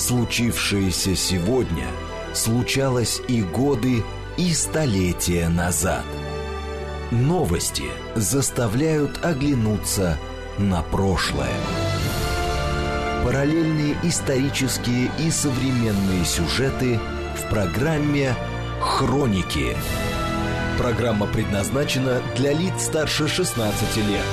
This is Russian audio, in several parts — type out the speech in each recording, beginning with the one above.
Случившееся сегодня случалось и годы, и столетия назад. Новости заставляют оглянуться на прошлое. Параллельные исторические и современные сюжеты в программе «Хроники». Программа предназначена для лиц старше 16 лет.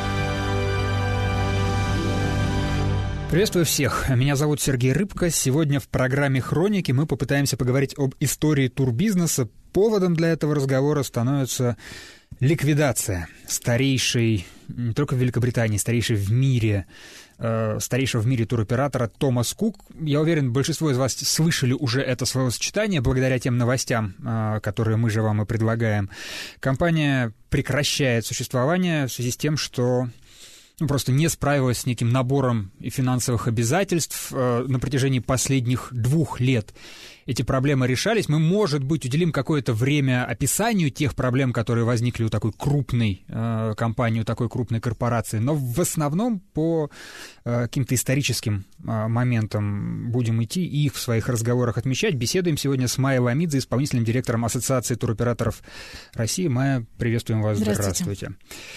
Приветствую всех. Меня зовут Сергей Рыбко. Сегодня в программе «Хроники» мы попытаемся поговорить об истории турбизнеса. Поводом для этого разговора становится ликвидация старейшей, не только в Великобритании, старейшего в мире туроператора Томас Кук. Я уверен, большинство из вас слышали уже это словосочетание благодаря тем новостям, которые мы же вам и предлагаем. Компания прекращает существование в связи с тем, что просто не справилась с неким набором финансовых обязательств на протяжении последних 2 лет. Эти проблемы решались. Мы, может быть, уделим какое-то время описанию тех проблем, которые возникли у такой крупной компании, у такой крупной корпорации, но в основном по каким-то историческим моментам будем идти и их в своих разговорах отмечать. Беседуем сегодня с Майей Ламидзе, исполнительным директором Ассоциации туроператоров России. Майя, приветствуем вас. Здравствуйте.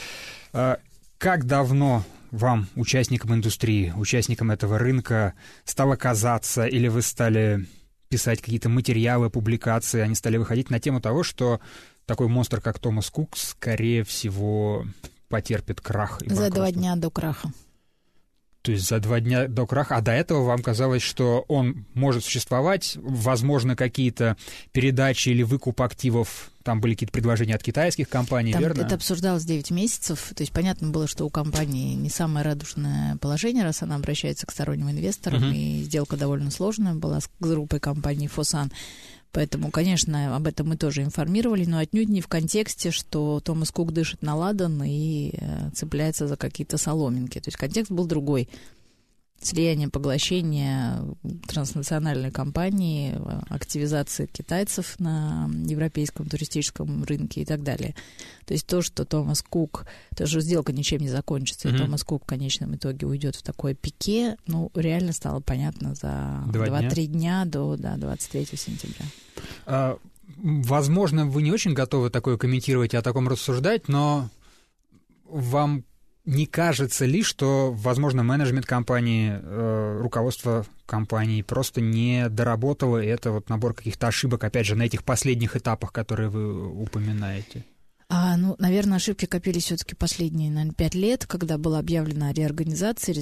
Как давно вам, участникам индустрии, участникам этого рынка, стало казаться, или вы стали писать какие-то материалы, публикации, они стали выходить на тему того, что такой монстр, как Томас Кук, скорее всего, потерпит крах и банкротство? За 2 дня до краха. То есть за 2 дня до краха, а до этого вам казалось, что он может существовать, возможно, какие-то передачи или выкуп активов, там были какие-то предложения от китайских компаний, там верно? Это обсуждалось 9 месяцев, то есть понятно было, что у компании не самое радужное положение, раз она обращается к сторонним инвесторам, и сделка довольно сложная была с группой компаний Fosun. Поэтому, конечно, об этом мы тоже информировали, но отнюдь не в контексте, что Томас Кук дышит на ладан и цепляется за какие-то соломинки. То есть контекст был другой. Слияние, поглощение транснациональной компании, активизация китайцев на европейском туристическом рынке и так далее. То есть то, что Томас Кук, то, что сделка ничем не закончится, и Томас Кук в конечном итоге уйдет в такое пике, реально стало понятно за 2-3 дня до 23 сентября. Возможно, вы не очень готовы такое комментировать и о таком рассуждать, но вам не кажется ли, что, возможно, менеджмент компании, руководство компании просто не доработало, и это вот набор каких-то ошибок, опять же, на этих последних этапах, которые вы упоминаете? Наверное, ошибки копились все-таки последние, 5 лет, когда была объявлена реорганизация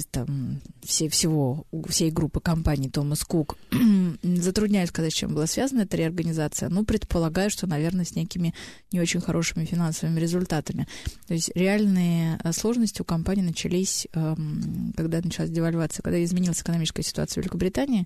всей группы компаний Томас Кук. Затрудняюсь сказать, с чем была связана эта реорганизация, но предполагаю, что, наверное, с некими не очень хорошими финансовыми результатами. То есть реальные сложности у компании начались, когда началась девальвация, когда изменилась экономическая ситуация в Великобритании,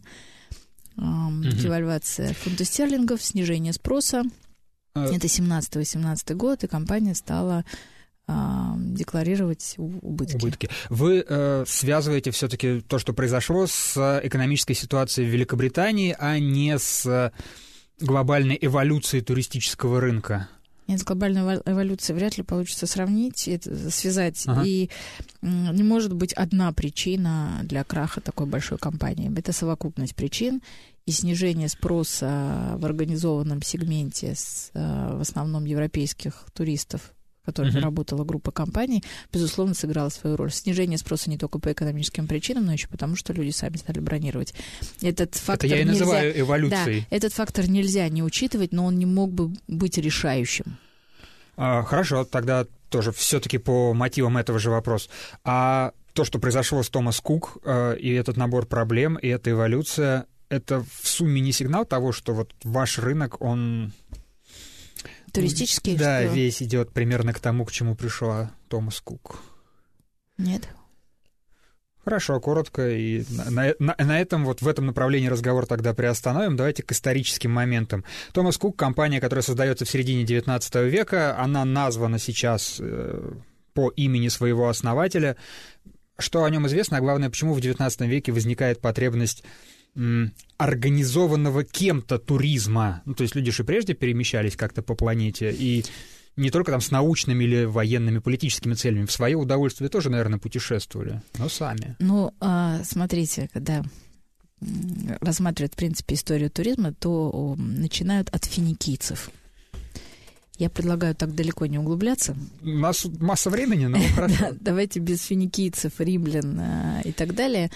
девальвация фунта стерлингов, снижение спроса. Это 17-18 год, и компания стала декларировать убытки. Вы связываете все-таки то, что произошло, с экономической ситуацией в Великобритании, а не с глобальной эволюцией туристического рынка? Нет, с глобальной эволюцией вряд ли получится связать. И не может быть одна причина для краха такой большой компании. Это совокупность причин. И снижение спроса в организованном сегменте в основном европейских туристов, с которыми работала группа компаний, безусловно, сыграло свою роль. Снижение спроса не только по экономическим причинам, но еще потому, что люди сами стали бронировать. Этот фактор это я и называю эволюцией. Да, этот фактор нельзя не учитывать, но он не мог бы быть решающим. Хорошо, тогда тоже все-таки по мотивам этого же вопрос. А то, что произошло с Томас Кук, и этот набор проблем, и эта эволюция, это в сумме не сигнал того, что вот ваш рынок, он... Туристический? Да, что? Весь идет примерно к тому, к чему пришла Томас Кук. Нет. Хорошо, коротко. И на этом, вот в этом направлении разговор тогда приостановим. Давайте к историческим моментам. Томас Кук — компания, которая создается в середине XIX века. Она названа сейчас по имени своего основателя. Что о нем известно, а главное, почему в XIX веке возникает потребность организованного кем-то туризма. То есть люди же прежде перемещались как-то по планете, и не только там с научными или военными, политическими целями, в свое удовольствие тоже, наверное, путешествовали, но сами. Смотрите, когда рассматривают, в принципе, историю туризма, то начинают от финикийцев. Я предлагаю так далеко не углубляться. У нас масса времени, но хорошо. Давайте без финикийцев, римлян и так далее.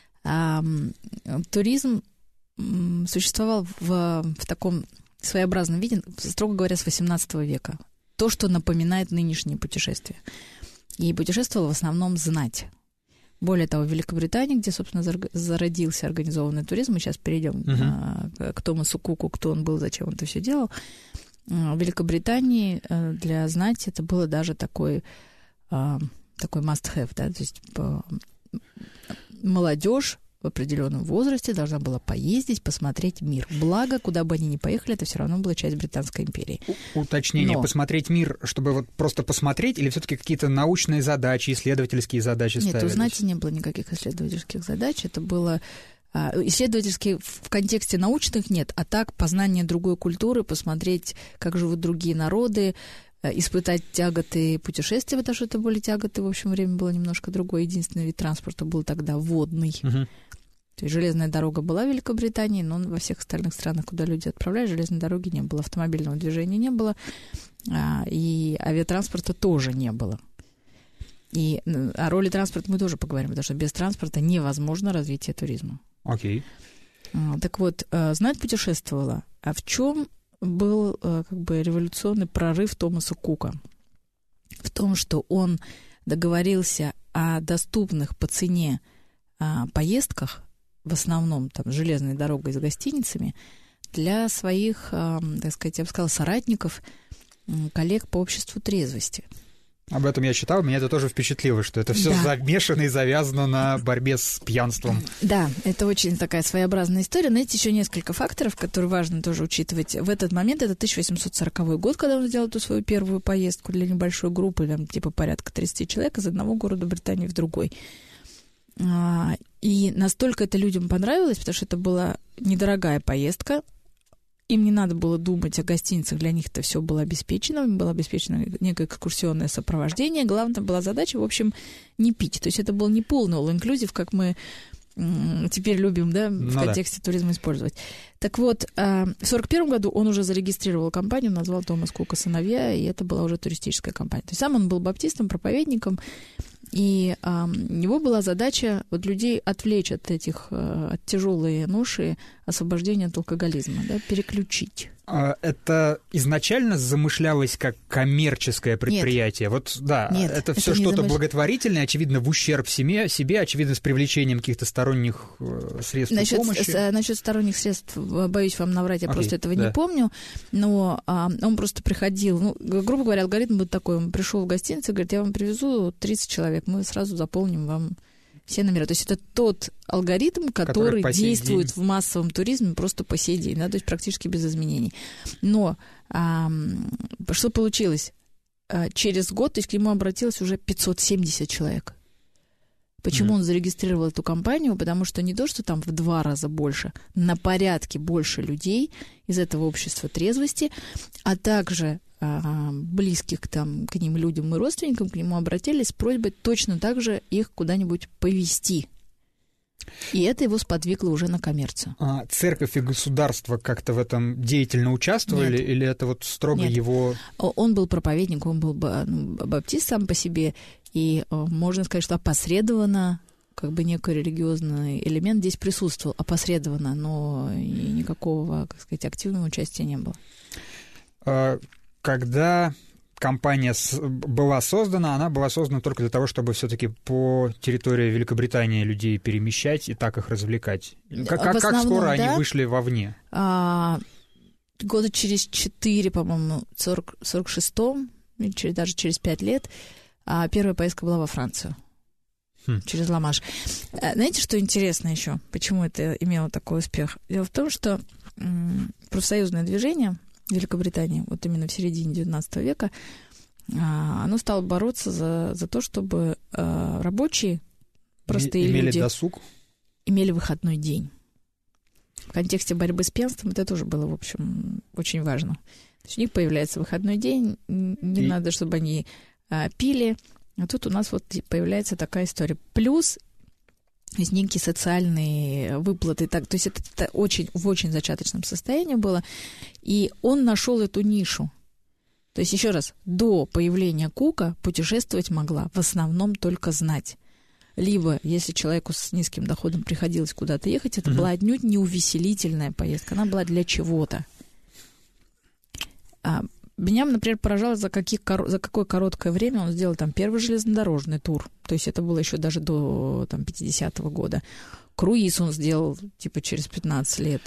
Туризм существовал в таком своеобразном виде, строго говоря, с XVIII века. То, что напоминает нынешние путешествия. И путешествовала в основном знать. Более того, в Великобритании, где, собственно, зародился организованный туризм, мы сейчас перейдем к Томасу Куку, кто он был, зачем он это все делал. В Великобритании для знати это было даже такой must-have, да, то есть молодежь в определенном возрасте должна была поездить, посмотреть мир. Благо, куда бы они ни поехали, это все равно была часть Британской империи. Уточнение, посмотреть мир, чтобы вот просто посмотреть, или все-таки какие-то научные задачи, исследовательские задачи ставились? Нет, у знати не было никаких исследовательских задач, это было... Исследовательские в контексте научных нет, а так познание другой культуры, посмотреть, как живут другие народы, испытать тяготы путешествия, потому что это были тяготы, в общем, время было немножко другое. Единственный вид транспорта был тогда водный. То есть железная дорога была в Великобритании, но во всех остальных странах, куда люди отправлялись, железной дороги не было, автомобильного движения не было, и авиатранспорта тоже не было. И о роли транспорта мы тоже поговорим, потому что без транспорта невозможно развитие туризма. Окей. Так вот, знать путешествовала. А в чем был революционный прорыв Томаса Кука? В том, что он договорился о доступных по цене поездках, в основном там железной дорогой с гостиницами, для своих, так сказать, я бы сказала, соратников, коллег по обществу трезвости. Об этом я читал, меня это тоже впечатлило, что это все замешано и завязано на борьбе с пьянством. Да, это очень такая своеобразная история. Но есть еще несколько факторов, которые важно тоже учитывать. В этот момент, это 1840 год, когда он сделал эту свою первую поездку для небольшой группы, там, типа порядка 30 человек из одного города Британии в другой. И настолько это людям понравилось, потому что это была недорогая поездка. Им не надо было думать о гостиницах, для них это все было обеспечено, им было обеспечено некое экскурсионное сопровождение. Главная была задача, в общем, не пить. То есть это был не полный all-inclusive, как мы теперь любим, да, в контексте туризма использовать. Так вот, в 1941 году он уже зарегистрировал компанию, назвал Томас Кук и сыновья, и это была уже туристическая компания. То есть сам он был баптистом, проповедником, и у него была задача вот людей отвлечь от тяжелой ноши, освобождения от алкоголизма, да, переключить. Это изначально замышлялось как коммерческое предприятие? Нет, это все что-то благотворительное, очевидно, в ущерб себе, очевидно, с привлечением каких-то сторонних средств помощи. Насчет сторонних средств, боюсь вам наврать, я просто этого не помню, но он просто приходил, грубо говоря, алгоритм был такой, он пришел в гостиницу и говорит, я вам привезу 30 человек, мы сразу заполним вам все номера. То есть это тот алгоритм, который действует в массовом туризме просто по сей день, да, то есть практически без изменений. Но что получилось? Через год, то есть к нему обратилось уже 570 человек. Почему он зарегистрировал эту компанию? Потому что не то, что там в 2 раза больше, на порядке больше людей из этого общества трезвости, а также близких к ним людям и родственникам к нему обратились с просьбой точно так же их куда-нибудь повезти. И это его сподвигло уже на коммерцию. Церковь и государство как-то в этом деятельно участвовали? Нет. Или это вот строго его... Он был проповедник, он был баптист сам по себе, и можно сказать, что опосредованно как бы некий религиозный элемент здесь присутствовал, опосредованно, но и никакого, как сказать, активного участия не было. Когда компания была создана, она была создана только для того, чтобы все-таки по территории Великобритании людей перемещать и так их развлекать. Как скоро они вышли вовне? Года через 4, по-моему, в 46-м, даже через 5 лет, первая поездка была во Францию. Через Ла-Манш. Знаете, что интересно еще? Почему это имело такой успех? Дело в том, что профсоюзное движение в Великобритании, вот именно в середине XIX века, оно стало бороться за то, чтобы рабочие, простые люди... Имели досуг? Имели выходной день. В контексте борьбы с пьянством это тоже было, в общем, очень важно. То есть у них появляется выходной день, не надо, чтобы они пили, а тут у нас вот появляется такая история. Плюс То есть некие социальные выплаты. То есть это в очень зачаточном состоянии было. И он нашел эту нишу. То есть, еще раз, до появления Кука путешествовать могла в основном только знать. Либо, если человеку с низким доходом приходилось куда-то ехать, это была отнюдь не увеселительная поездка, она была для чего-то. Меня, например, поражало, за какое короткое время он сделал там первый железнодорожный тур. То есть это было еще даже до 50-го года. Круиз он сделал типа через 15 лет.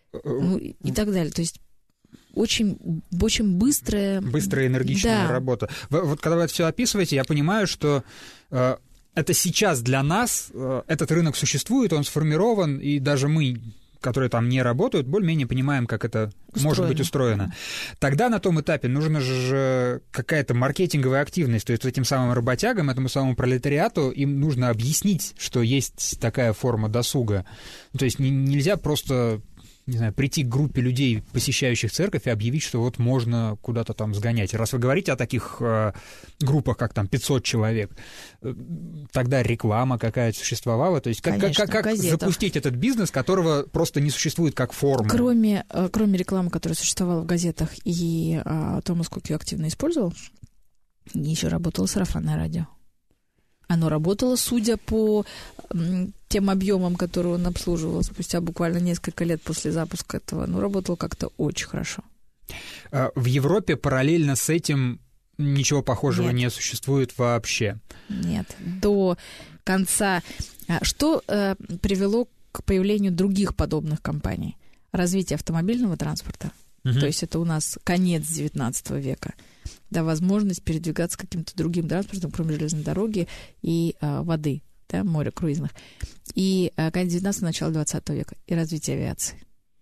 И так далее. То есть очень быстрая... Быстрая, энергичная работа. Вот когда вы это все описываете, я понимаю, что это сейчас для нас, этот рынок существует, он сформирован, и даже мы, которые там не работают, более-менее понимаем, как это может быть устроено. Тогда на том этапе нужна же какая-то маркетинговая активность, то есть этим самым работягам, этому самому пролетариату им нужно объяснить, что есть такая форма досуга. То есть нельзя просто... не знаю, прийти к группе людей, посещающих церковь, и объявить, что вот можно куда-то там сгонять. Раз вы говорите о таких группах, как там 500 человек, тогда реклама какая-то существовала. То есть как запустить этот бизнес, которого просто не существует как формы? Кроме рекламы, которая существовала в газетах, и Томас Кук ее активно использовал, еще работало сарафанное радио. Оно работало, судя по тем объемам, которые он обслуживал спустя буквально несколько лет после запуска этого, работало как-то очень хорошо. В Европе параллельно с этим ничего похожего не существует вообще? Нет. До конца... Что привело к появлению других подобных компаний? Развитие автомобильного транспорта. То есть это у нас конец XIX века. Да, возможность передвигаться каким-то другим транспортом, кроме железной дороги и воды, да, моря круизных. И конец 19-го, начало 20 века. И развитие авиации.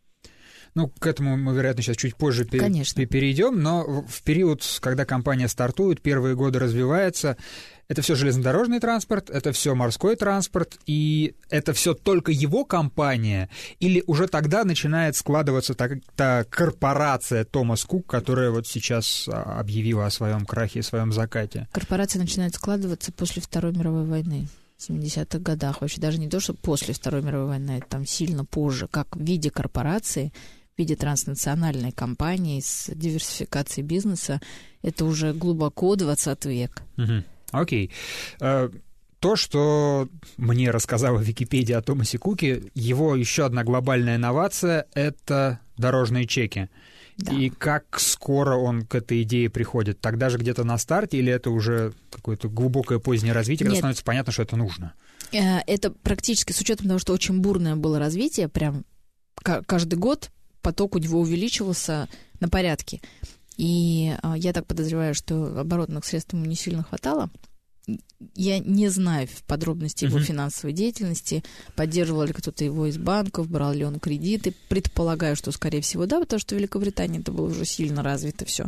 К этому мы, вероятно, сейчас чуть позже перейдем, но в период, когда компания стартует, первые годы развивается, это все железнодорожный транспорт, это все морской транспорт, и это все только его компания, или уже тогда начинает складываться та корпорация Томас Кук, которая вот сейчас объявила о своем крахе и своем закате? Корпорация начинает складываться после Второй мировой войны. В 70-х годах. Вообще даже не то, что после Второй мировой войны, это там сильно позже, как в виде корпорации, в виде транснациональной компании с диверсификацией бизнеса, это уже глубоко 20 век. Окей. То, что мне рассказала Википедия о Томасе Куке, его еще одна глобальная инновация — это дорожные чеки. Да. И как скоро он к этой идее приходит? Тогда же где-то на старте, или это уже какое-то глубокое позднее развитие, когда становится понятно, что это нужно? Это практически, с учетом того, что очень бурное было развитие, прям каждый год поток у него увеличивался на порядке. И я так подозреваю, что оборотных средств ему не сильно хватало. Я не знаю в подробности его финансовой деятельности, поддерживал ли кто-то его из банков, брал ли он кредиты. Предполагаю, что, скорее всего, да, потому что в Великобритании это было уже сильно развито все.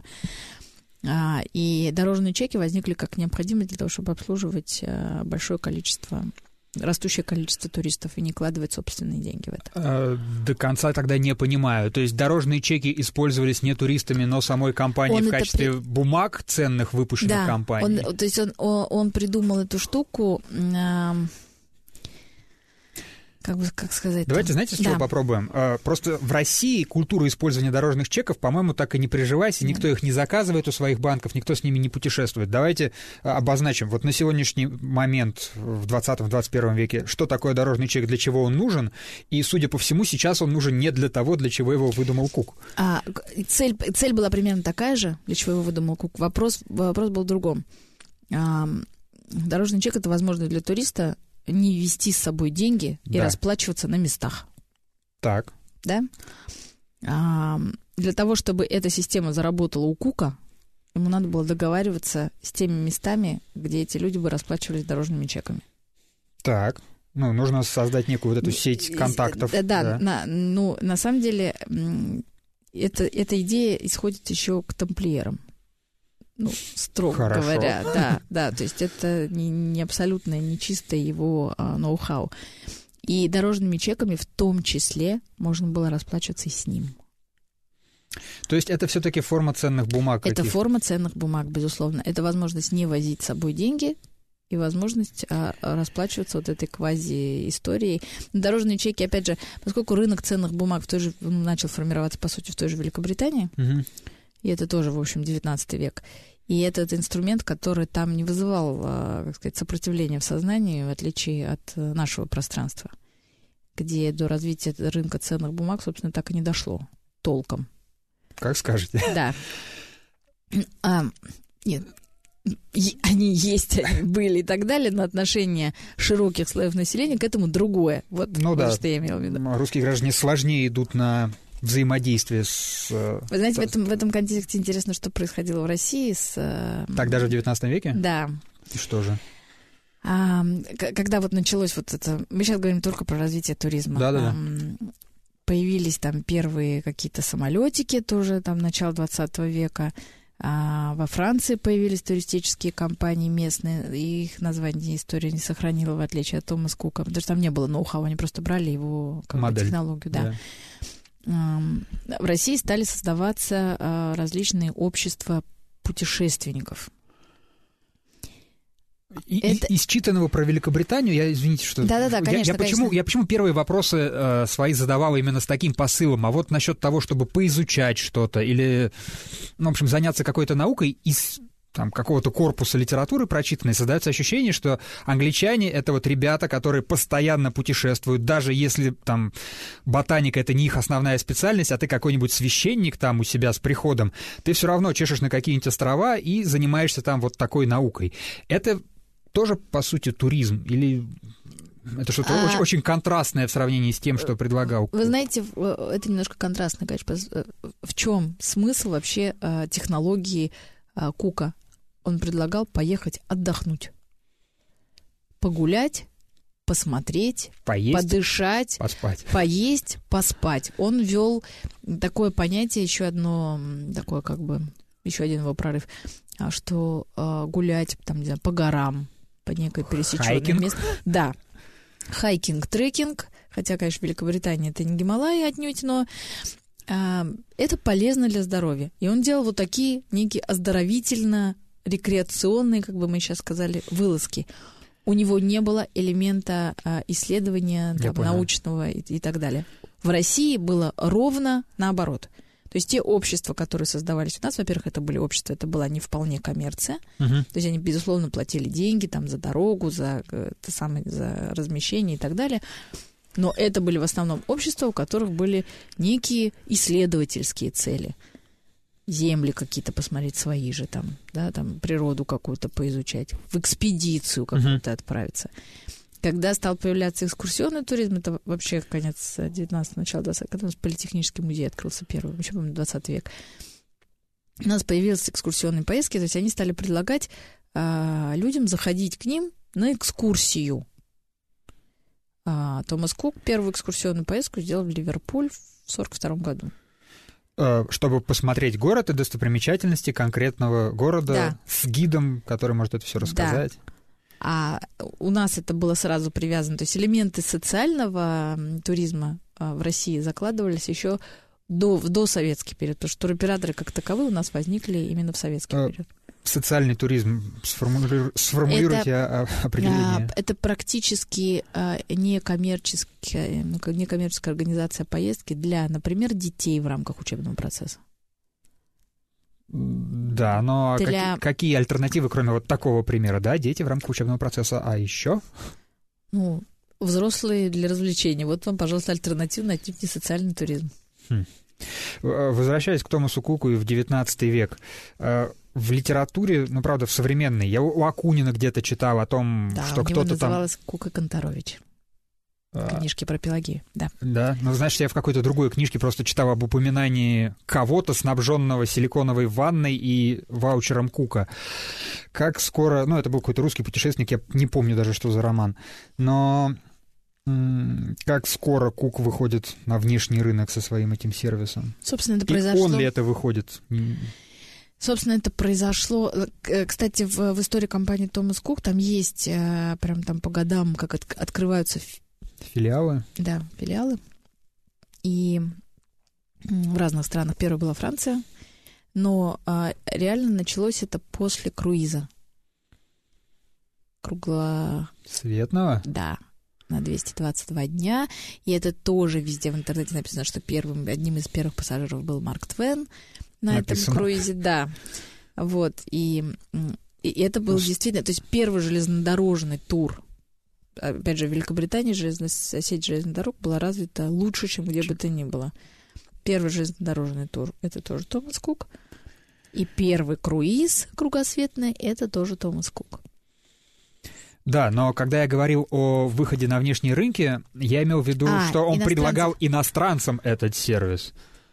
И дорожные чеки возникли как необходимость для того, чтобы обслуживать растущее количество туристов и не вкладывать собственные деньги в это. До конца тогда не понимаю. То есть дорожные чеки использовались не туристами, но самой компанией в качестве бумаг ценных, выпущенных компанией? То есть он придумал эту штуку... Как сказать? Давайте, знаете, с чего попробуем? Просто в России культура использования дорожных чеков, по-моему, так и не прижилась, и никто их не заказывает у своих банков, никто с ними не путешествует. Давайте обозначим, вот на сегодняшний момент, в 20-21 веке, что такое дорожный чек, для чего он нужен, и, судя по всему, сейчас он нужен не для того, для чего его выдумал Кук. Цель была примерно такая же, для чего его выдумал Кук. Вопрос был в другом. Дорожный чек — это возможность для туриста не везти с собой деньги и расплачиваться на местах. Так. Да? Для того, чтобы эта система заработала у Кука, ему надо было договариваться с теми местами, где эти люди бы расплачивались дорожными чеками. Так. Нужно создать некую вот эту сеть контактов. На самом деле, эта идея исходит еще к тамплиерам. Строго говоря, да, то есть это не абсолютно не чистое его ноу-хау. И дорожными чеками в том числе можно было расплачиваться и с ним. То есть это все-таки форма ценных бумаг? Это форма ценных бумаг, безусловно. Это возможность не возить с собой деньги, и возможность расплачиваться вот этой квази-историей. Дорожные чеки, опять же, поскольку рынок ценных бумаг начал формироваться, по сути, в той же Великобритании, и это тоже, в общем, 19 век, и этот инструмент, который там не вызывал, как сказать, сопротивления в сознании, в отличие от нашего пространства, где до развития рынка ценных бумаг, собственно, так и не дошло толком. Как скажете. Да. Нет. Они есть, они были и так далее, но отношение широких слоев населения к этому другое. Вот, что я имела в виду. Русские граждане сложнее идут на взаимодействие с... Вы знаете, в этом контексте интересно, что происходило в России с... Так даже в XIX веке? Да. И что же? Когда вот началось вот это... Мы сейчас говорим только про развитие туризма. Да-да-да. Появились там первые какие-то самолетики, тоже там начало 20 века. Во Франции появились туристические компании местные, и их название история не сохранила, в отличие от Томаса Кука, потому что там не было ноу-хау, они просто брали его технологию. Да. В России стали создаваться различные общества путешественников. Из читанного про Великобританию, я, извините, что... Да-да-да, конечно, я почему первые вопросы свои задавал именно с таким посылом, а вот насчет того, чтобы поизучать что-то или, в общем, заняться какой-то наукой из там, какого-то корпуса литературы прочитанной, создается ощущение, что англичане — это вот ребята, которые постоянно путешествуют, даже если там ботаника — это не их основная специальность, а ты какой-нибудь священник там у себя с приходом, ты все равно чешешь на какие-нибудь острова и занимаешься там вот такой наукой. Это тоже, по сути, туризм? Или это что-то очень контрастное в сравнении с тем, что предлагал? Вы знаете, это немножко контрастно, конечно. В чем смысл вообще технологии Кука? Он предлагал поехать отдохнуть, погулять, посмотреть, подышать, поспать. Поесть, поспать. Он ввел такое понятие, еще одно, такое как бы, еще один его прорыв, что гулять там, не знаю, по горам, по некой пересеченной местности. Да. Хайкинг, трекинг, хотя, конечно, в Великобритании это не Гималаи отнюдь, но это полезно для здоровья. И он делал вот такие некие оздоровительно-рекреационные, как бы мы сейчас сказали, вылазки. У него не было элемента исследования там, научного и так далее. В России было ровно наоборот. То есть те общества, которые создавались у нас, во-первых, это были общества, это была не вполне коммерция. То есть они, безусловно, платили деньги там, за дорогу, за размещение и так далее. Но это были в основном общества, у которых были некие исследовательские цели. Земли какие-то посмотреть свои же, там, да, там, природу какую-то поизучать, в экспедицию какую-то отправиться. Когда стал появляться экскурсионный туризм, это вообще конец 19-го, начало 20-го, когда у нас Политехнический музей открылся первый, еще, по-моему, 20 век. У нас появились экскурсионные поездки, то есть они стали предлагать людям заходить к ним на экскурсию. Томас Кук первую экскурсионную поездку сделал в Ливерпуль в 1942 году. Чтобы посмотреть город и достопримечательности конкретного города с гидом, который может это все рассказать. Да. А у нас это было сразу привязано. То есть элементы социального туризма в России закладывались еще до советский период, потому что туроператоры как таковые у нас возникли именно в советский период. Социальный туризм, сформулируйте определение. Это практически некоммерческая организация поездки для, например, детей в рамках учебного процесса. Да, но какие альтернативы, кроме вот такого примера, да, дети в рамках учебного процесса, а еще? Ну, взрослые для развлечения. Вот вам, пожалуйста, альтернативный, отнюдь не социальный туризм. Возвращаясь к Томасу Куку и в XIX век, в литературе, ну, правда, в современной, я у Акунина где-то читал о том, что кто-то там... Да, у него называлась Кука Конторович. Книжки про Пелагею, да. Да, ну, знаешь, я в какой-то другой книжке просто читал об упоминании кого-то, снабженного силиконовой ванной и ваучером Кука. Как скоро... Ну, это был какой-то русский путешественник, я не помню даже, что за роман. Но как скоро Кук выходит на внешний рынок со своим этим сервисом? Собственно, это произошло... И он ли это выходит? Собственно, это произошло... Кстати, в истории компании Томас Кук там есть прям там по годам, как открываются... Филиалы? Да, филиалы. И в разных странах. Первая была Франция, но реально началось это после круиза. Светного? Да, на 222 дня. И это тоже везде в интернете написано, что одним из первых пассажиров был Марк Твен на этом круизе. Да, вот. И это был действительно... То есть первый железнодорожный тур. Опять же, в Великобритании сеть железных дорог была развита лучше, чем где бы то ни было. Первый железнодорожный тур — это тоже Томас Кук. И первый круиз кругосветный — это тоже Томас Кук. Да, но когда я говорил о выходе на внешние рынки, я имел в виду, что он предлагал иностранцам этот сервис.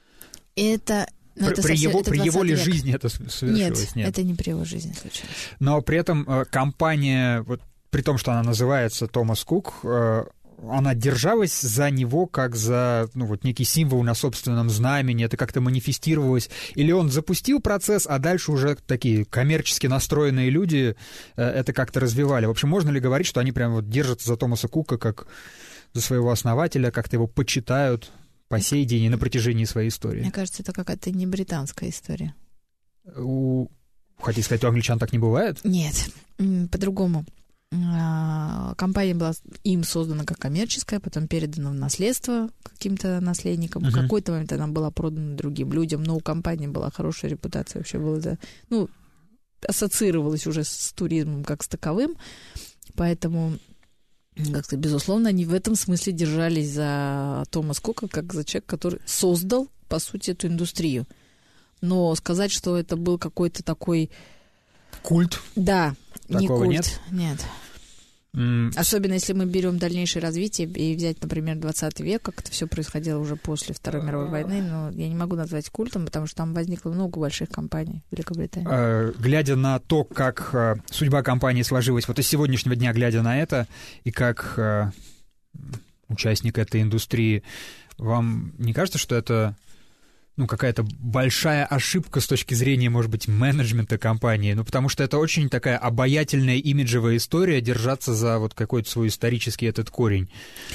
При его ли жизни это совершилось? Нет, это не при его жизни случилось. Но при этом компания, вот, при том, что она называется Томас Кук, она держалась за него как за некий символ на собственном знамени, это как-то манифестировалось. Или он запустил процесс, а дальше уже такие коммерчески настроенные люди это как-то развивали. В общем, можно ли говорить, что они прям держатся за Томаса Кука как за своего основателя, как-то его почитают по сей день и на протяжении своей истории? Мне кажется, это какая-то не британская история. Хотите сказать, у англичан так не бывает? Нет, по-другому. Компания была им создана как коммерческая, потом передана в наследство каким-то наследникам. В какой-то момент она была продана другим людям, но у компании была хорошая репутация, вообще было, ассоциировалась уже с туризмом как с таковым, поэтому, как-то, безусловно, они в этом смысле держались за Томаса Кука как за человека, который создал, по сути, эту индустрию. Но сказать, что это был какой-то такой... Культ? Да, не культ. Нет. Особенно если мы берем дальнейшее развитие и взять, например, 20 век, как это все происходило уже после Второй мировой войны, но я не могу назвать культом, потому что там возникло много больших компаний в Великобритании. Глядя на то, как судьба компании сложилась, вот из сегодняшнего дня, глядя на это, и как участник этой индустрии, вам не кажется, что это какая-то большая ошибка с точки зрения, может быть, менеджмента компании? Потому что это очень такая обаятельная имиджевая история, держаться за вот какой-то свой исторический этот корень.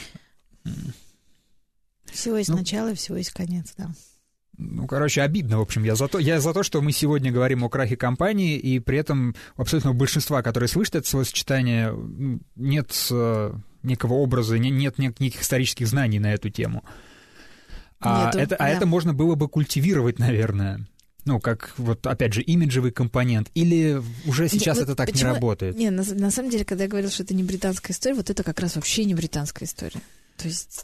Всего есть начало, всего есть конец, да. Обидно, в общем. Я за то, что мы сегодня говорим о крахе компании, и при этом абсолютно большинства, которые слышат это словосочетание, нет некого образа, нет никаких исторических знаний на эту тему. Это можно было бы культивировать, наверное. Как, опять же, имиджевый компонент. Или уже сейчас это так не работает? Не, на самом деле, когда я говорила, что это не британская история, вот это как раз вообще не британская история. То есть,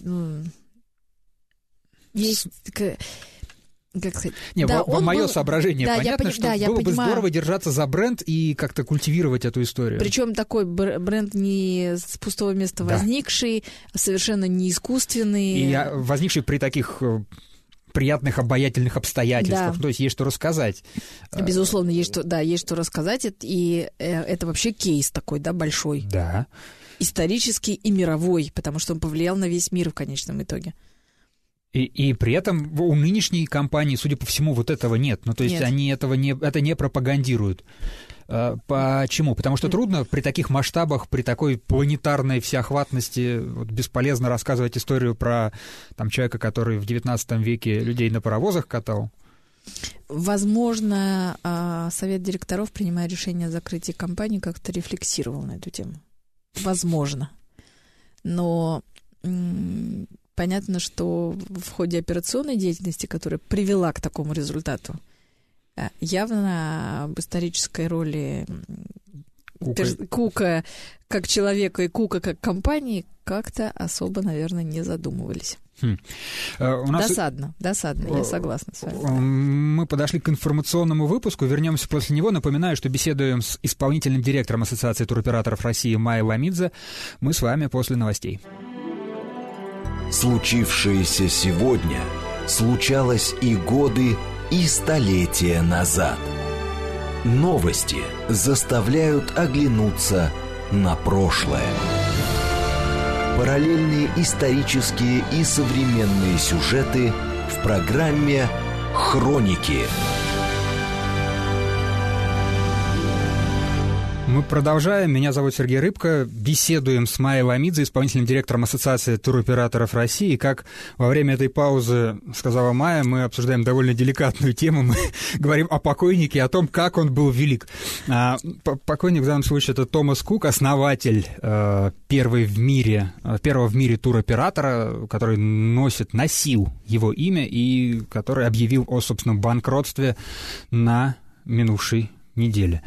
есть... Как сказать? Мое соображение понятно, что было бы здорово держаться за бренд и как-то культивировать эту историю. Причем такой бренд не с пустого места возникший, совершенно не искусственный. И возникший при таких приятных, обаятельных обстоятельствах. Да. То есть есть что рассказать. Безусловно, есть что рассказать. И это вообще кейс такой, большой. Да. Исторический и мировой, потому что он повлиял на весь мир в конечном итоге. И при этом у нынешней компании, судя по всему, вот этого нет. То есть они это не пропагандируют. Почему? Потому что трудно при таких масштабах, при такой планетарной всеохватности бесполезно рассказывать историю про человека, который в XIX веке людей на паровозах катал. Возможно, совет директоров, принимая решение о закрытии компании, как-то рефлексировал на эту тему. Возможно. Но... Понятно, что в ходе операционной деятельности, которая привела к такому результату, явно об исторической роли Кука как человека и Кука как компании как-то особо, наверное, не задумывались. Досадно, я согласна с вами. Мы подошли к информационному выпуску, вернемся после него. Напоминаю, что беседуем с исполнительным директором Ассоциации туроператоров России Майей Ламидзе. Мы с вами после новостей. Случившееся сегодня случалось и годы, и столетия назад. Новости заставляют оглянуться на прошлое. Параллельные исторические и современные сюжеты в программе «Хроники». Мы продолжаем. Меня зовут Сергей Рыбко. Беседуем с Майей Ламидзе, исполнительным директором Ассоциации туроператоров России. И как во время этой паузы сказала Майя, мы обсуждаем довольно деликатную тему. Мы говорим о покойнике, о том, как он был велик. Покойник в данном случае это Томас Кук, основатель первого в мире туроператора, который носил его имя и который объявил о собственном банкротстве на минувшей неделе.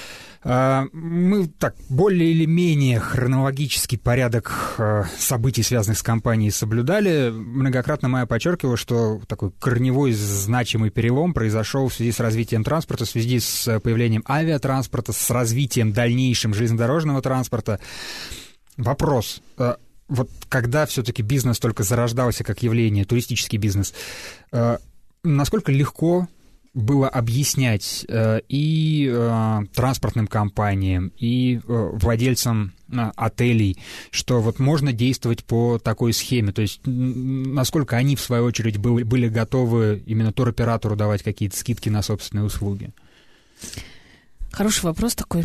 Мы так более или менее хронологический порядок событий, связанных с компанией, соблюдали. Многократно Майя подчеркивала, что такой корневой значимый перелом произошел в связи с развитием транспорта, в связи с появлением авиатранспорта, с развитием дальнейшим железнодорожного транспорта. Вопрос. Вот когда все-таки бизнес только зарождался как явление, туристический бизнес, насколько легко было объяснять и транспортным компаниям, и владельцам отелей, что вот можно действовать по такой схеме? То есть насколько они, в свою очередь, были готовы именно туроператору давать какие-то скидки на собственные услуги? Хороший вопрос такой.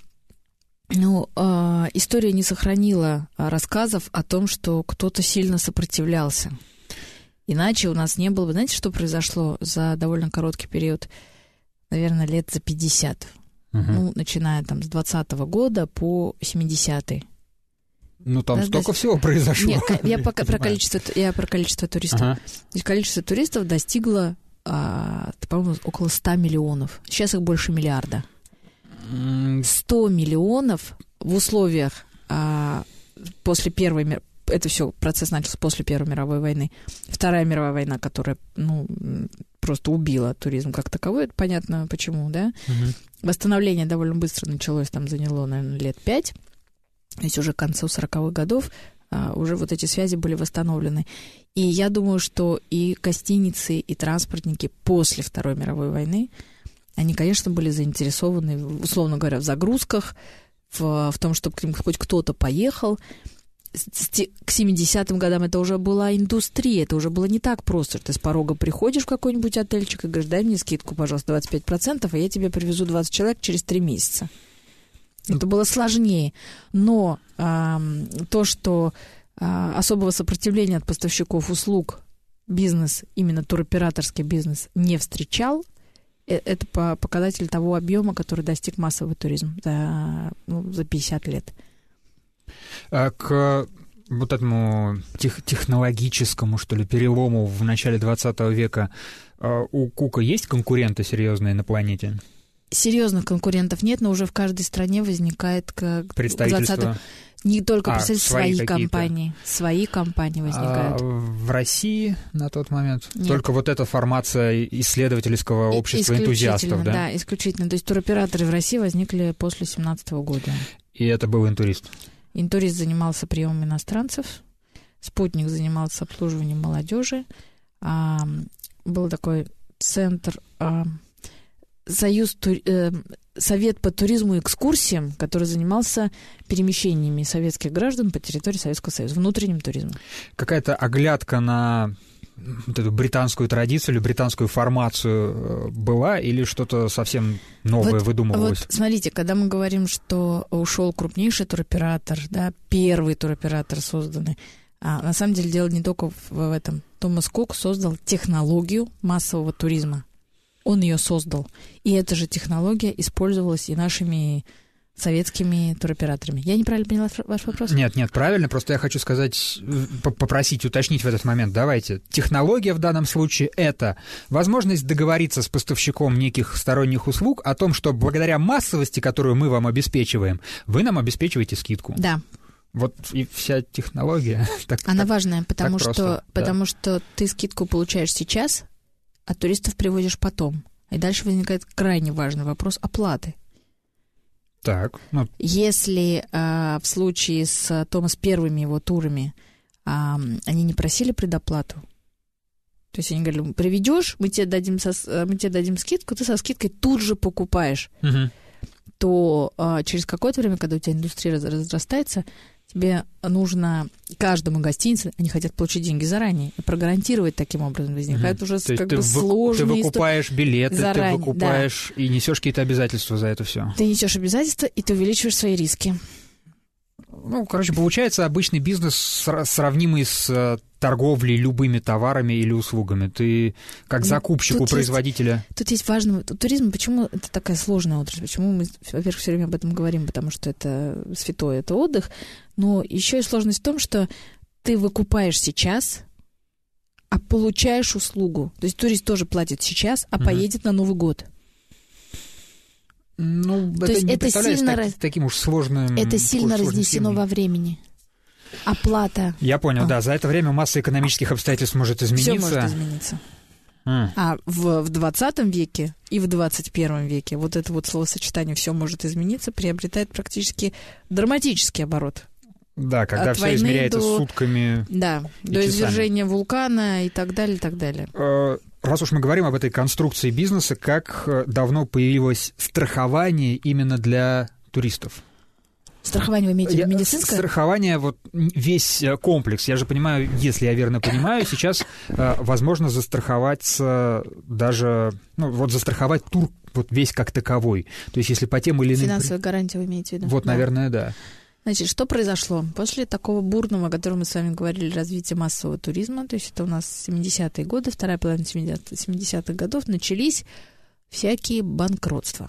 История не сохранила рассказов о том, что кто-то сильно сопротивлялся. Иначе у нас не было бы... Знаете, что произошло за довольно короткий период? Наверное, лет за 50. Начиная там с 20-го года по 70-й. Там столько всего произошло. Нет, я про количество туристов. То есть количество туристов достигло, по-моему, около 100 миллионов. Сейчас их больше миллиарда. 100 миллионов в условиях после Первой... Это все, процесс начался после Первой мировой войны. Вторая мировая война, которая, просто убила туризм как таковой, это понятно почему, да? Восстановление довольно быстро началось, там заняло, наверное, лет 5. То есть уже к концу 40-х годов уже вот эти связи были восстановлены. И я думаю, что и гостиницы, и транспортники после Второй мировой войны, они, конечно, были заинтересованы, условно говоря, в загрузках, в том, чтобы к ним хоть кто-то поехал. К 70-м годам это уже была индустрия, это уже было не так просто, что ты с порога приходишь в какой-нибудь отельчик и говоришь: дай мне скидку, пожалуйста, 25%, а я тебе привезу 20 человек через 3 месяца. Это было сложнее. Но то, что особого сопротивления от поставщиков услуг бизнес, именно туроператорский бизнес, не встречал, это показатель того объема, который достиг массовый туризм за 50 лет. К вот этому технологическому, что ли, перелому в начале 20 века у Кука есть конкуренты серьезные на планете? Серьезных конкурентов нет, но уже в каждой стране возникает представительство. Не только представительство, свои компании возникают. В России на тот момент нет. Только вот эта формация исследовательского общества энтузиастов, да? Да, исключительно. То есть туроператоры в России возникли после 17 года. И это был Интурист? Интурист занимался приемом иностранцев, Спутник занимался обслуживанием молодежи, был такой центр, Совет по туризму и экскурсиям, который занимался перемещениями советских граждан по территории Советского Союза, внутренним туризмом. Какая-то оглядка на вот эту британскую традицию или британскую формацию была, или что-то совсем новое выдумывалось? Вот смотрите, когда мы говорим, что ушел крупнейший туроператор, да, первый туроператор созданный, на самом деле дело не только в этом. Томас Кук создал технологию массового туризма. Он ее создал. И эта же технология использовалась и нашими советскими туроператорами. Я неправильно поняла ваш вопрос? Нет, правильно. Просто я хочу сказать, попросить, уточнить в этот момент. Давайте. Технология в данном случае — это возможность договориться с поставщиком неких сторонних услуг о том, что благодаря массовости, которую мы вам обеспечиваем, вы нам обеспечиваете скидку. Да. Вот и вся технология. Она важная, потому что ты скидку получаешь сейчас, а туристов привозишь потом. И дальше возникает крайне важный вопрос оплаты. Так. Если в случае с первыми его турами они не просили предоплату, то есть они говорили: приведешь, мы тебе дадим скидку, ты со скидкой тут же покупаешь, то через какое-то время, когда у тебя индустрия разрастается, тебе нужно каждому гостинице, они хотят получить деньги заранее, и прогарантировать таким образом. Возникает уже как бы сложные... Ты выкупаешь билеты, заранее, ты выкупаешь и несешь какие-то обязательства за это все. Ты несешь обязательства, и ты увеличиваешь свои риски. Ну, короче, получается обычный бизнес, сравнимый с торговлей любыми товарами или услугами. Ты как закупщик у производителя. Тут есть важный... Туризм, почему это такая сложная отрасль? Почему мы, во-первых, все время об этом говорим? Потому что это святое, это отдых. Но еще и сложность в том, что ты выкупаешь сейчас, а получаешь услугу. То есть турист тоже платит сейчас, а поедет на Новый год. Ну, это не представляется таким уж сложным. Это сильно разнесено во времени. Оплата. Я понял, да. За это время масса экономических обстоятельств может измениться. Все может измениться. А в 20 веке и в 21 веке вот это вот словосочетание «все может измениться» приобретает практически драматический оборот. Да, когда все измеряется сутками. Да, до извержения вулкана и так далее, и так далее. Раз уж мы говорим об этой конструкции бизнеса, как давно появилось страхование именно для туристов? Страхование вы имеете в виду медицинское? Страхование, вот весь комплекс. Я же понимаю, если я верно понимаю, сейчас возможно застраховаться даже, ну, вот застраховать тур вот весь как таковой. То есть если по тем или иным... Финансовая гарантия вы имеете в виду? Вот, да. Наверное, да. Значит, что произошло? После такого бурного, о котором мы с вами говорили, развития массового туризма, то есть это у нас 70-е годы, вторая половина 70-х годов, начались всякие банкротства.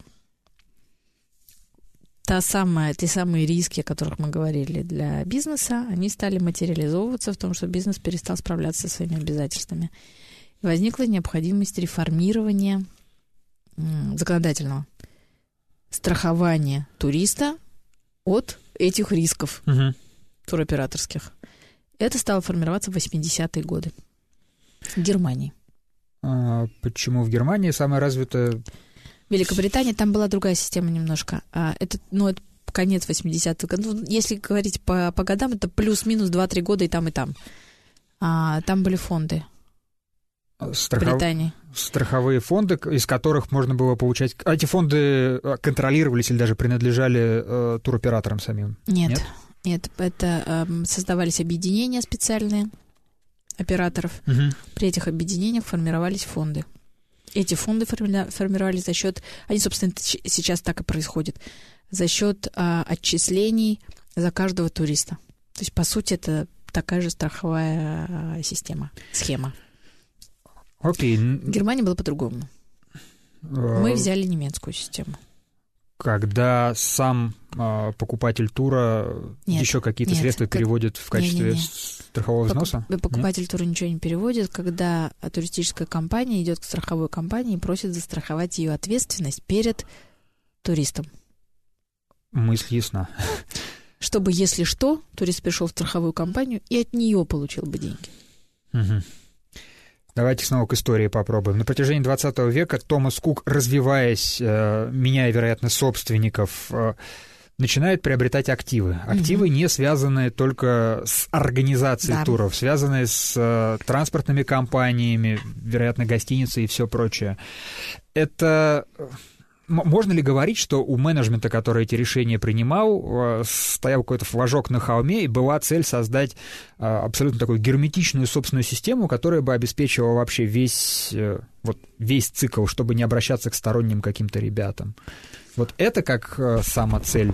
Те самые риски, о которых мы говорили для бизнеса, они стали материализовываться в том, что бизнес перестал справляться со своими обязательствами. И возникла необходимость реформирования законодательного страхования туриста от этих рисков туроператорских. Это стало формироваться в 80-е годы в Германии. Почему в Германии самая развитая? Великобритания, там была другая система немножко. Это конец 80-х годов. Если говорить по годам, это плюс-минус 2-3 года и там, и там. Там были фонды Британии. Страховые фонды, из которых можно было получать... Эти фонды контролировались или даже принадлежали туроператорам самим? Нет. Это создавались объединения специальные операторов. При этих объединениях формировались фонды. Эти фонды формировались за счет... Они, собственно, сейчас так и происходит. За счет отчислений за каждого туриста. То есть, по сути, это такая же страховая схема. Окей. В Германии было по-другому. Мы взяли немецкую систему. Когда сам покупатель тура еще какие-то средства переводит в качестве страхового взноса? Покупатель тура ничего не переводит. Когда туристическая компания идет к страховой компании и просит застраховать ее ответственность перед туристом. Мысль ясна. Чтобы, если что, турист пришел в страховую компанию и от нее получил бы деньги. Давайте снова к истории попробуем. На протяжении 20 века Томас Кук, развиваясь, меняя, вероятно, собственников, начинает приобретать активы. Активы, не связанные только с организацией туров, связанные с транспортными компаниями, вероятно, гостиницей и все прочее. Это... Можно ли говорить, что у менеджмента, который эти решения принимал, стоял какой-то флажок на холме, и была цель создать абсолютно такую герметичную собственную систему, которая бы обеспечивала вообще весь цикл, чтобы не обращаться к сторонним каким-то ребятам? Вот это как самоцель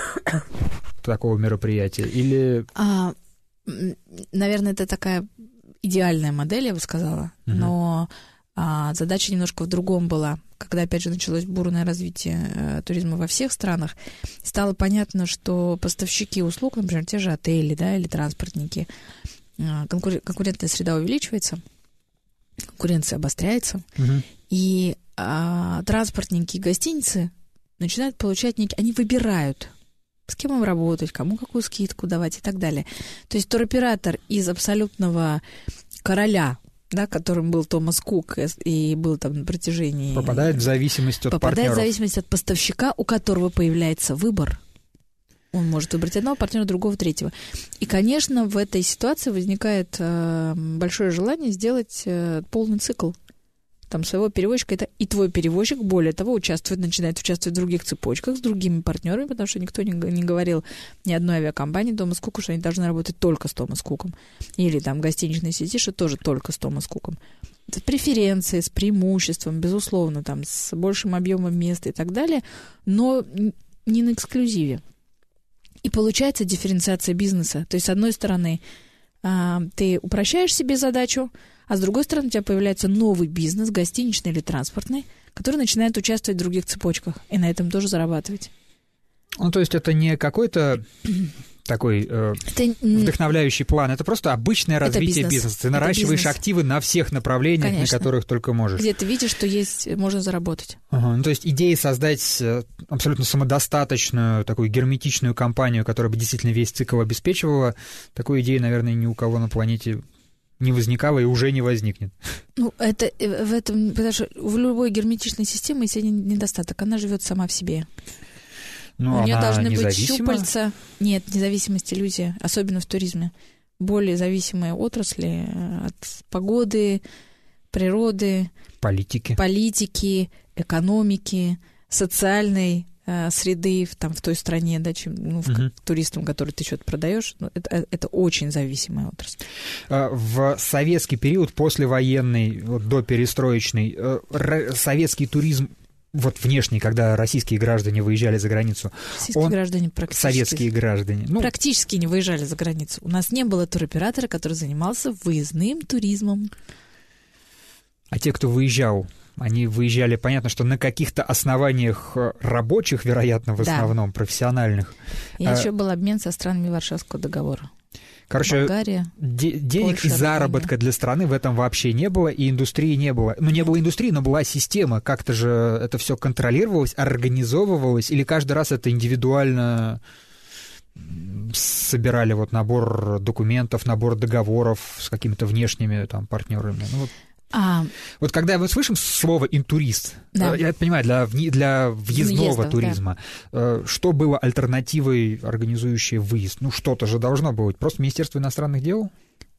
такого мероприятия? Или... Наверное, это такая идеальная модель, я бы сказала, но задача немножко в другом была. Когда, опять же, началось бурное развитие туризма во всех странах, стало понятно, что поставщики услуг, например, те же отели, да, или транспортники, конкурентная среда увеличивается, конкуренция обостряется, и транспортники и гостиницы начинают получать они выбирают, с кем им работать, кому какую скидку давать и так далее. То есть туроператор из абсолютного короля, да, которым был Томас Кук и был там на протяжении... Попадает в зависимость от партнеров. Попадает в зависимость от поставщика, у которого появляется выбор. Он может выбрать одного партнера, другого, третьего. И, конечно, в этой ситуации возникает большое желание сделать полный цикл. там своего перевозчика, это и твой перевозчик, более того, начинает участвовать в других цепочках с другими партнерами, потому что никто не говорил ни одной авиакомпании Томас Куку, что они должны работать только с Томас Куком. Или там гостиничные сети, что тоже только с Томас Куком. С преференцией, с преимуществом, безусловно, там, с большим объемом места и так далее, но не на эксклюзиве. И получается дифференциация бизнеса. То есть, с одной стороны, ты упрощаешь себе задачу, а с другой стороны, у тебя появляется новый бизнес, гостиничный или транспортный, который начинает участвовать в других цепочках и на этом тоже зарабатывать. Ну, то есть это не какой-то такой вдохновляющий план, это просто обычное развитие бизнеса. Ты наращиваешь активы на всех направлениях, конечно, на которых только можешь. Где ты видишь, что можно заработать. Ага, ну, то есть идея создать абсолютно самодостаточную, такую герметичную компанию, которая бы действительно весь цикл обеспечивала, такой идеи, наверное, ни у кого на планете не возникало и уже не возникнет. Ну, это в этом, потому что в любой герметичной системе есть недостаток, она живет сама в себе. У нее должны быть щупальца. Нет, независимость иллюзия, особенно в туризме. Более зависимые отрасли от погоды, природы, политики, экономики, социальной среды в той стране, да, чем туристам, которые ты что-то продаешь. Это очень зависимая отрасль. В советский период, послевоенный, до перестроечный, советский туризм, вот внешний, когда российские граждане выезжали за границу. Советские граждане. Практически не выезжали за границу. У нас не было туроператора, который занимался выездным туризмом. А те, кто выезжал, они выезжали, понятно, что на каких-то основаниях рабочих, вероятно, в основном, профессиональных. И еще был обмен со странами Варшавского договора. Короче, Болгария, денег и заработка для страны в этом вообще не было, и индустрии не было. Ну, не было индустрии, но была система. Как-то же это все контролировалось, организовывалось, или каждый раз это индивидуально собирали вот набор документов, набор договоров с какими-то внешними там партнерами. Вот когда мы слышим слово «интурист», я понимаю, для въездного туризма, что было альтернативой, организующей выезд? Ну, что-то же должно быть. Просто Министерство иностранных дел?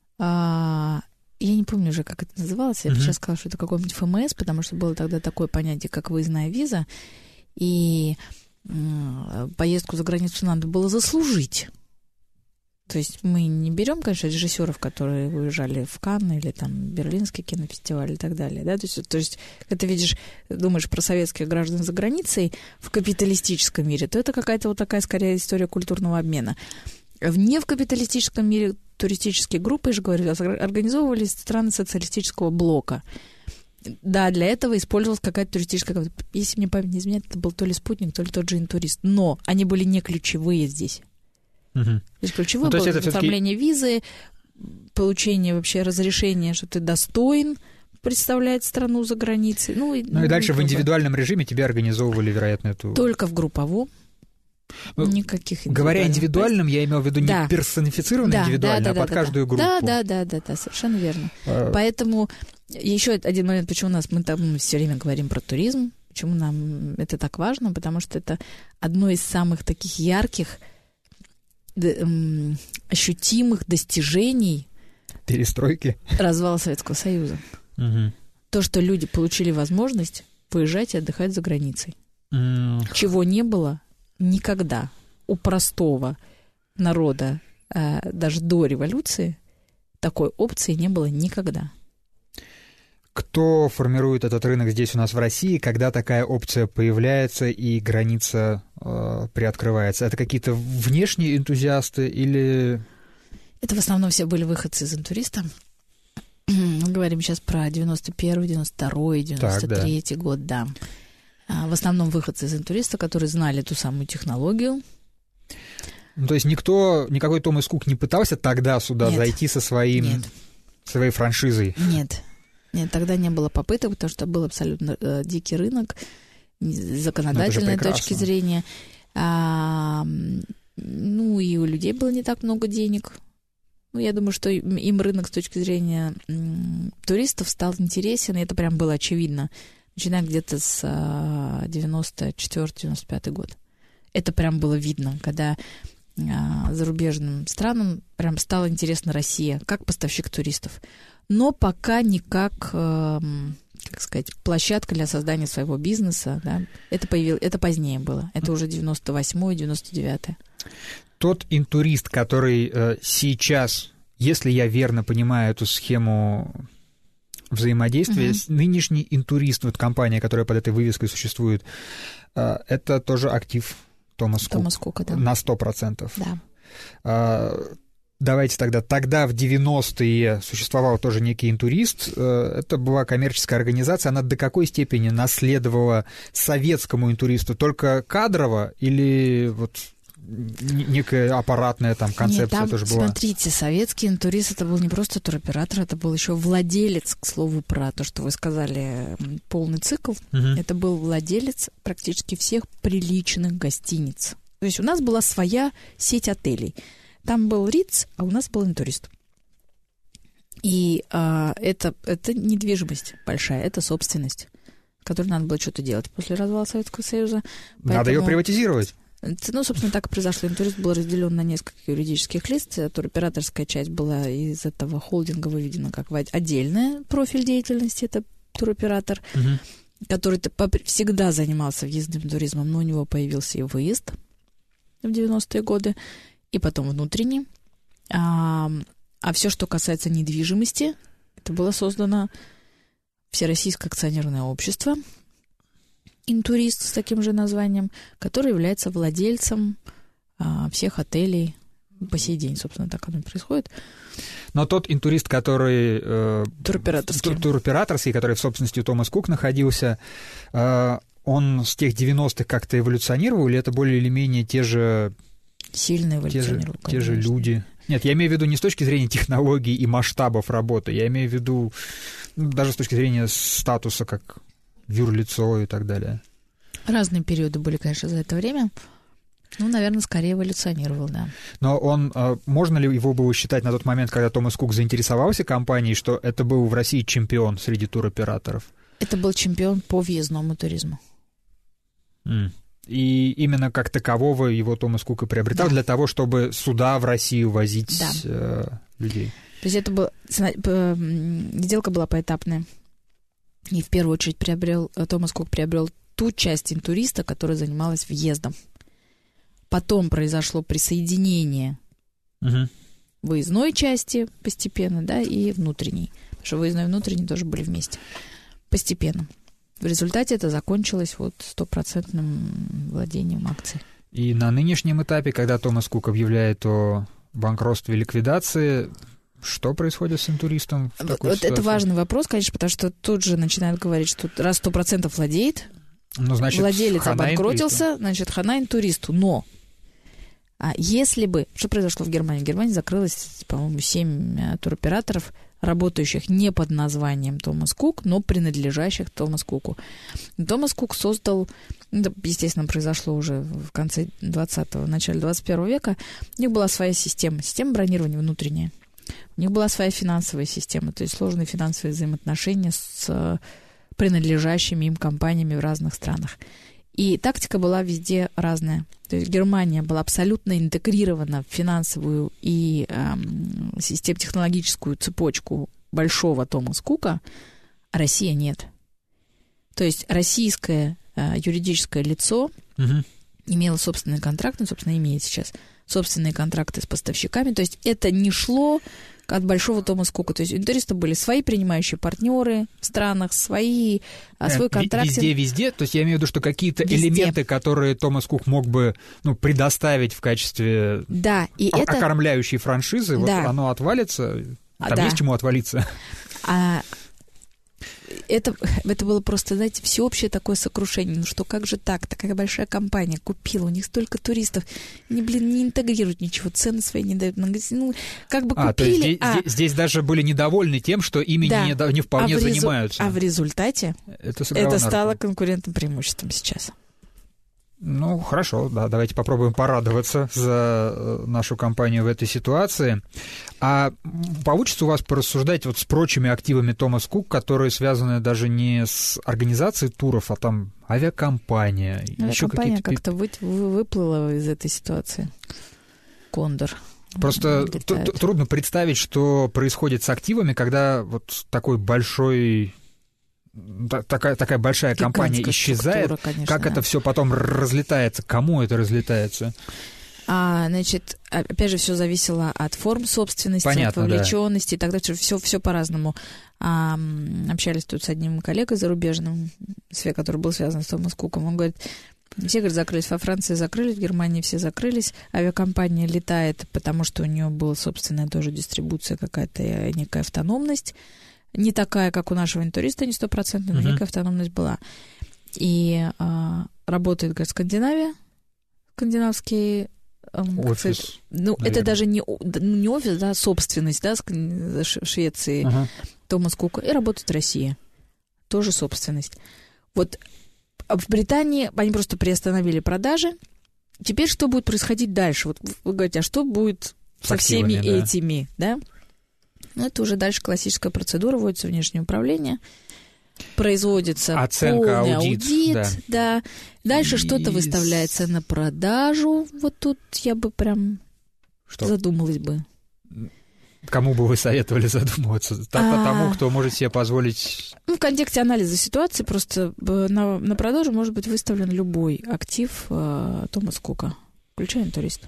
Я не помню уже, как это называлось. Я бы сейчас сказала, что это какой-нибудь ФМС, потому что было тогда такое понятие, как выездная виза, и поездку за границу надо было заслужить. То есть мы не берем, конечно, режиссеров, которые выезжали в Канн или там Берлинский кинофестиваль и так далее. Да? То есть, когда ты видишь, думаешь про советских граждан за границей в капиталистическом мире, то это какая-то вот такая, скорее, история культурного обмена. Не в капиталистическом мире туристические группы, я же говорю, организовывались страны социалистического блока. Да, для этого использовалась какая-то туристическая... Если мне память не изменяет, это был то ли спутник, то ли тот же интурист. Но они были не ключевые здесь. То есть ключевое было оформление визы, получение вообще разрешения, что ты достоин представлять страну за границей. И дальше в индивидуальном режиме тебе организовывали, вероятно, эту... Только в групповом. Никаких индивидуальных. Говоря индивидуальным, я имел в виду не персонифицированно индивидуально, а под каждую группу. Да, совершенно верно. Поэтому еще один момент, почему мы там все время говорим про туризм, почему нам это так важно, потому что это одно из самых таких ярких ощутимых достижений перестройки, развала Советского Союза. То, что люди получили возможность выезжать и отдыхать за границей. Чего не было никогда у простого народа, даже до революции, такой опции не было никогда. Кто формирует этот рынок здесь у нас в России, когда такая опция появляется и граница приоткрывается? Это какие-то внешние энтузиасты или... Это в основном все были выходцы из интуриста. Мы говорим сейчас про 91-й, 92-й, 93-й год, да. В основном выходцы из интуриста, которые знали ту самую технологию. То есть никакой Томас Кук не пытался тогда сюда зайти со своей франшизой? Нет, тогда не было попыток, потому что был абсолютно дикий рынок с законодательной точки зрения. И у людей было не так много денег. Я думаю, что им рынок с точки зрения туристов стал интересен, и это прям было очевидно, начиная где-то с 94-95 год. Это прям было видно, когда зарубежным странам прям стала интересна Россия как поставщик туристов. Но пока не как, как сказать, площадка для создания своего бизнеса. Да? Это позднее было. Это уже 98-й, 99-й. Тот интурист, который сейчас, если я верно понимаю эту схему взаимодействия, нынешний интурист, вот компания, которая под этой вывеской существует, это тоже актив Томас Кук. Да. На 100%. Да. Давайте тогда в 90-е существовал тоже некий интурист. Это была коммерческая организация. Она до какой степени наследовала советскому интуристу? Только кадрово или вот некая аппаратная там концепция? Нет, там, тоже была? Смотрите, советский интурист — это был не просто туроператор, это был еще владелец, к слову, про то, что вы сказали, полный цикл. Это был владелец практически всех приличных гостиниц. То есть у нас была своя сеть отелей. Там был Ritz, а у нас был интурист. И это недвижимость большая, это собственность, которой надо было что-то делать после развала Советского Союза. Поэтому... Надо ее приватизировать. Ну, собственно, так и произошло. Интурист был разделен на несколько юридических лиц. Туроператорская часть была из этого холдинга выведена как отдельный профиль деятельности. Это туроператор, который всегда занимался въездным туризмом, но у него появился и выезд в 90-е годы, и потом внутренний. А все, что касается недвижимости, это было создано Всероссийское акционерное общество «Интурист» с таким же названием, который является владельцем всех отелей по сей день. Собственно, так оно и происходит. Но тот интурист, который... Туроператорский, который в собственности у Томас Кук находился, он с тех 90-х как-то эволюционировал, или это более или менее те же... Сильно эволюционировал, те же люди? Нет, я имею в виду не с точки зрения технологий и масштабов работы, я имею в виду даже с точки зрения статуса как юрлицо и так далее. Разные периоды были, конечно, за это время. Ну, наверное, скорее эволюционировал, да. Но можно ли его было считать на тот момент, когда Томас Кук заинтересовался компанией, что это был в России чемпион среди туроператоров? Это был чемпион по въездному туризму. И именно как такового его Томас Кук и приобретал, для того, чтобы сюда, в Россию, возить людей. То есть это сделка была поэтапная. И в первую очередь Томас Кук приобрел ту часть интуриста, которая занималась въездом. Потом произошло присоединение выездной части постепенно, да, и внутренней. Потому что выездной и внутренней тоже были вместе. Постепенно. В результате это закончилось вот 100% владением акций. И на нынешнем этапе, когда Томас Кук объявляет о банкротстве и ликвидации, что происходит с интуристом в такой ситуации? Это важный вопрос, конечно, потому что тут же начинают говорить, что раз 100% владеет, значит, владелец обанкротился, значит, хана интуристу. Но если бы... Что произошло в Германии? В Германии закрылось, по-моему, 7 туроператоров, работающих не под названием Томас Кук, но принадлежащих Томас Куку. Томас Кук создал, это, естественно, произошло уже в конце 20-го, начале 21 века, у них была своя система бронирования внутренняя. У них была своя финансовая система, то есть сложные финансовые взаимоотношения с принадлежащими им компаниями в разных странах. И тактика была везде разная. То есть Германия была абсолютно интегрирована в финансовую и системно-технологическую цепочку большого Томас Кука, а Россия нет. То есть российское юридическое лицо имело собственные контракты, собственно, имеет сейчас собственные контракты с поставщиками. То есть это не шло от большого Томас Кука. То есть у интуристов были свои принимающие партнеры в странах, свой контракт. Везде? То есть я имею в виду, что какие-то элементы, которые Томас Кук мог бы предоставить в качестве окормляющей франшизы, вот оно отвалится, там есть чему отвалиться. Это было просто, знаете, всеобщее такое сокрушение. Ну что, как же так? Такая большая компания купила, у них столько туристов. Они, не интегрируют ничего, цены свои не дают. Ну, как бы купили... То есть здесь даже были недовольны тем, что ими не вполне занимаются. А в результате это стало конкурентным преимуществом сейчас. Ну, хорошо, давайте попробуем порадоваться за нашу компанию в этой ситуации. А получится у вас порассуждать вот с прочими активами Томас Кук, которые связаны даже не с организацией туров, а там авиакомпания? Авиакомпания как-то выплыла из этой ситуации. кондор. Просто трудно представить, что происходит с активами, когда вот такой большой... Такая большая компания исчезает, конечно, как это все потом разлетается, кому это разлетается? Значит, опять же, все зависело от форм собственности, понятно, от вовлеченности, да. И так далее, все по-разному. Общались тут с одним коллегой зарубежным, который был связан с Томас Куком. Он говорит, все, говорит, закрылись во Франции, закрылись, в Германии все закрылись, авиакомпания летает, потому что у нее была собственная тоже дистрибуция, какая-то некая автономность. Не такая, как у нашего интуриста, не 100%, но некая автономность была. И работает, говорит, Скандинавия, скандинавский офис. Ну, наверное. Это даже не офис, да, собственность, да, Швеции, Томас Кука, и работает Россия. Тоже собственность. Вот в Британии они просто приостановили продажи. Теперь что будет происходить дальше? Вот вы говорите, а что будет со всеми этими, да? Ну, это уже дальше классическая процедура, вводится внешнее управление, производится оценка, полный аудит, да. Дальше что-то выставляется на продажу. Вот тут я бы прям задумалась бы. Кому бы вы советовали задумываться? Тому, кто может себе позволить... Ну, в контексте анализа ситуации просто на продажу может быть выставлен любой актив Томас Кука, включая интуриста.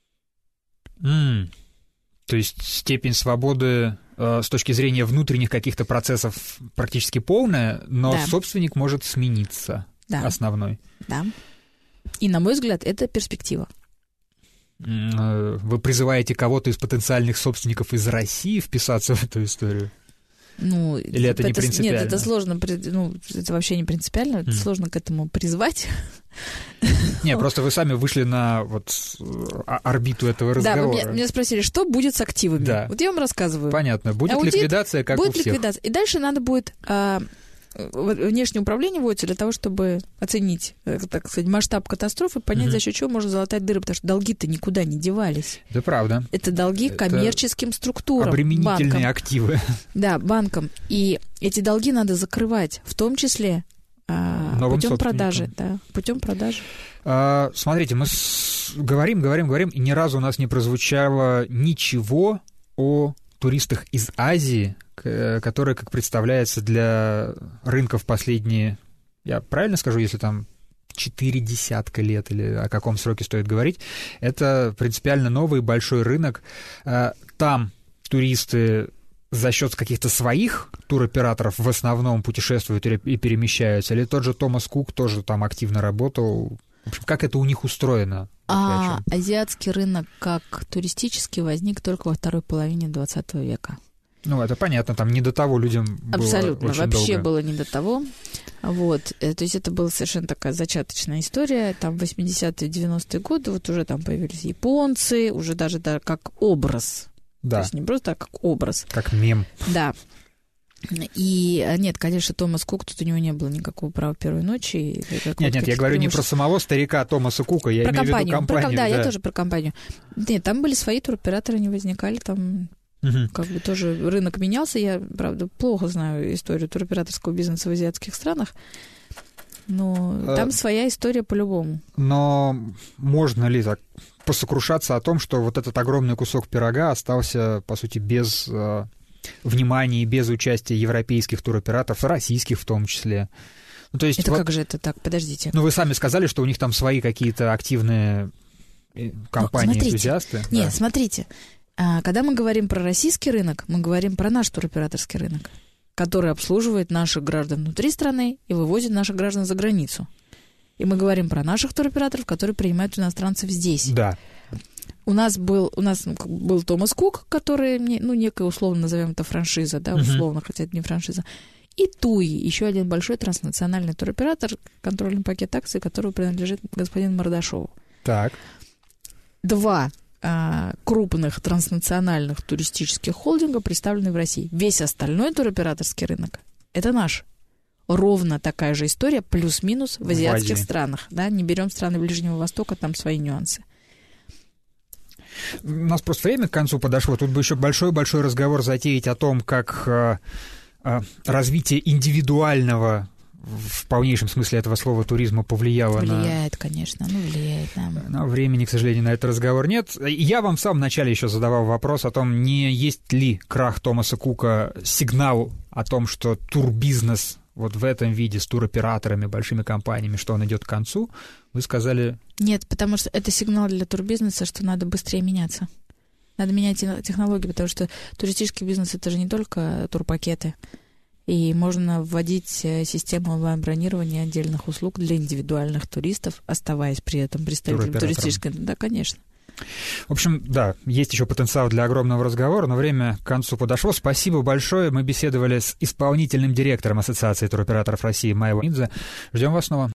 То есть степень свободы с точки зрения внутренних каких-то процессов практически полная, но собственник может смениться основной. Да. И, на мой взгляд, это перспектива. Вы призываете кого-то из потенциальных собственников из России вписаться в эту историю? Ну, или это не принципиально? Нет, это сложно, это вообще не принципиально, это сложно к этому призвать. Не, просто вы сами вышли на вот орбиту этого разговора. Да, меня спросили, что будет с активами. Да. Вот я вам рассказываю. Понятно, будет ликвидация, как будет у всех. Ликвидация. И дальше надо будет внешнее управление вводится для того, чтобы оценить, так сказать, масштаб катастрофы, понять, за счет чего можно залатать дыры, потому что долги-то никуда не девались. Это правда. Это долги коммерческим структурам, обременительные банкам. Активы. Да, банкам. И эти долги надо закрывать, в том числе путем продажи. Да, путем продажи. Смотрите, мы говорим, и ни разу у нас не прозвучало ничего о туристах из Азии, которые, как представляется, для рынков последние, я правильно скажу, если там 4 десятка лет или о каком сроке стоит говорить, это принципиально новый большой рынок. Там туристы за счет каких-то своих туроператоров в основном путешествуют и перемещаются, или тот же Томас Кук тоже там активно работал? В общем, как это у них устроено? Азиатский рынок как туристический возник только во второй половине 20 века. Ну, это понятно, там не до того людям было абсолютно, очень вообще долго. было не до того. Вот, то есть это была совершенно такая зачаточная история. Там в 80-е, 90-е годы вот уже там появились японцы, уже даже как образ. Да. То есть не просто так, как образ. Как мем. Да. И нет, конечно, Томас Кук, тут у него не было никакого права первой ночи. Нет, я говорю не про самого старика Томаса Кука, я имею в виду компанию. Да, я тоже про компанию. Нет, там были свои туроператоры, они возникали, там как бы тоже рынок менялся. Я, правда, плохо знаю историю туроператорского бизнеса в азиатских странах, но там своя история по-любому. Но можно ли так посокрушаться о том, что вот этот огромный кусок пирога остался, по сути, без внимания и без участия европейских туроператоров, российских в том числе? Ну, то есть, это как же это так? Подождите. Ну, вы сами сказали, что у них там свои какие-то активные компании-энтузиасты. Нет, смотрите. Когда мы говорим про российский рынок, мы говорим про наш туроператорский рынок, который обслуживает наших граждан внутри страны и вывозит наших граждан за границу. И мы говорим про наших туроператоров, которые принимают иностранцев здесь. Да. У нас был Томас Кук, который, некая условно назовем это франшиза, да, условно, хотя это не франшиза. И ТУИ, еще один большой транснациональный туроператор, контрольный пакет акций, которому принадлежит господин Мордашову. Так. 2 крупных транснациональных туристических холдинга представлены в России. Весь остальной туроператорский рынок – это наш. Ровно такая же история, плюс-минус в азиатских странах. Да? Не берем страны Ближнего Востока, там свои нюансы. У нас просто время к концу подошло. Тут бы еще большой-большой разговор затеять о том, как развитие индивидуального в полнейшем смысле этого слова туризма повлияло Влияет, конечно, влияет. Да. Но времени, к сожалению, на этот разговор нет. Я вам в самом начале еще задавал вопрос о том, не есть ли крах Томаса Кука сигнал о том, что турбизнес вот в этом виде с туроператорами, большими компаниями, что он идет к концу. Вы сказали... Нет, потому что это сигнал для турбизнеса, что надо быстрее меняться. Надо менять технологии, потому что туристический бизнес — это же не только турпакеты. И можно вводить систему онлайн-бронирования отдельных услуг для индивидуальных туристов, оставаясь при этом представителем туристической... Да, конечно. В общем, да, есть еще потенциал для огромного разговора, но время к концу подошло. Спасибо большое. Мы беседовали с исполнительным директором Ассоциации туроператоров России Майей Леонидзе. Ждем вас снова.